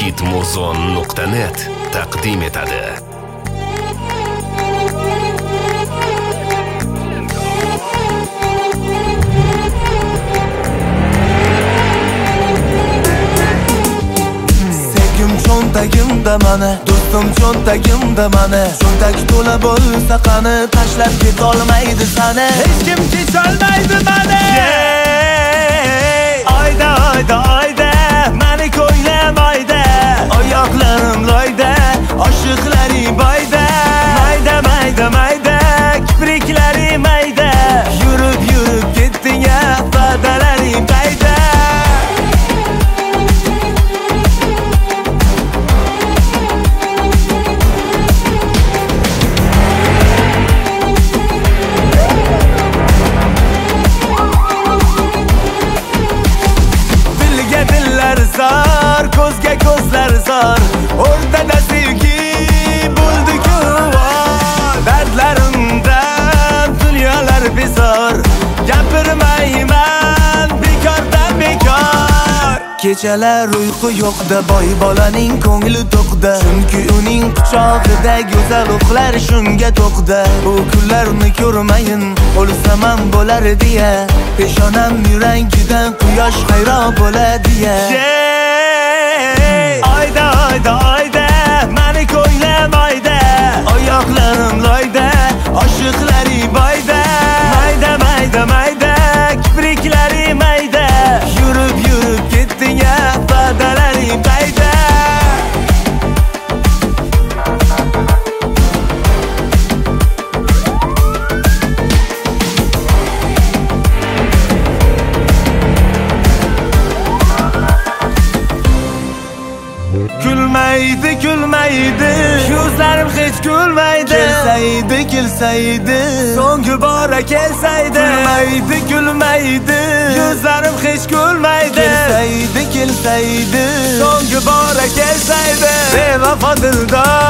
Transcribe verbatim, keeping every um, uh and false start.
hitmuzon nuqta net taqdim etadi. Cho'ntagimda mana, do'stim cho'ntagimda mana. Cho'ntag to'la bo'lsa qani, tashlab ketolmaydi sani. Hech kim kecholmaydi mani. Oyda oyda oyda, meni ko'ylamaydi. Oyoqlarim loyda, oshiqlaring boyda. Mayda mayda mayda, kipriklaring mayda. Yurib yurib ketding ya, badalaring qayda. Zar, ko'zga ko'zlar zar, o'rtada sevgi bo'ldi-ku vor. Dardlarimdan dunyolar bezor, gapirmayman bekordan bekor. Kechalar uyqu yo'qda, boy bolaning ko'ngli to'qda. Chunki uning quchog'ida go'zal uxlar shunga to'qda. Bu kunlarni ko'rmayin, o'lsam ham bo'lar deya. Peshonam yurangidan quyosh hayron bo'ladi ya. Oyda oyda oyda, meni ko'ylamaydi. Oyoqlarim loyda, oshiqlaring boyda. Mayda mayda mayda, kipriklaring mayda. Yurib yurib ketding ya, badalaring qayda. Kulmaydi, kulmaydi, yuzlarim hech kulmaydi. Kelsaydi, kelsaydi, so'nggi bora kelsaydi. Kulmaydi, kulmaydi, yuzlarim hech kulmaydi. Kelsaydi, kelsaydi, so'nggi bora kelsaydi. Bevafo dildor